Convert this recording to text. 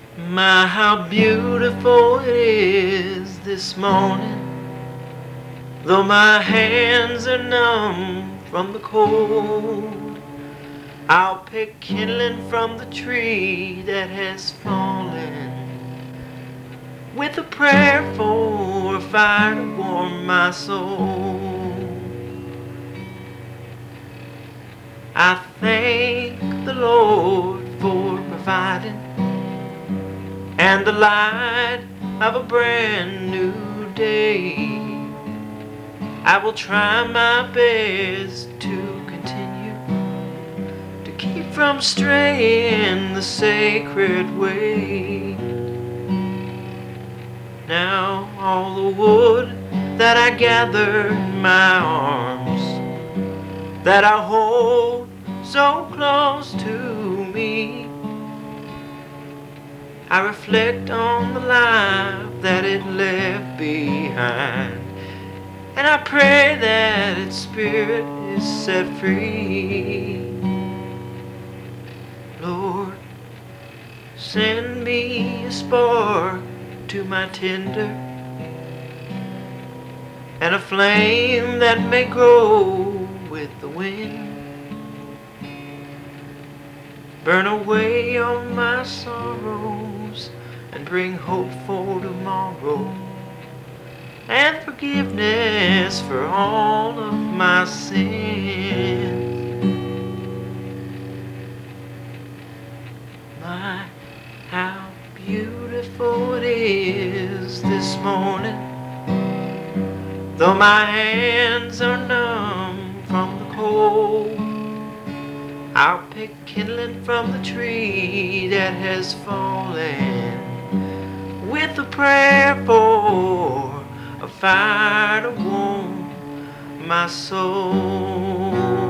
My, how beautiful it is this morning. Though my hands are numb from the cold, I'll pick kindling from the tree that has fallen, with a prayer for a fire to warm my soul. I thank the Lord for providing, and the light of a brand new day. I will try my best to continue to keep from straying the sacred way. Now all the wood that I gather in my arms, that I hold so close to me, I reflect on the life that it left behind, and I pray that its spirit is set free. Lord, send me a spark to my tinder, and a flame that may grow with the wind. Burn away all my sorrows and bring hope for tomorrow, and forgiveness for all of my sins. My, how beautiful it is this morning. Though my hands are numb from the cold, I'll pick kindling from the tree that has fallen, with a prayer for a fire to warm my soul.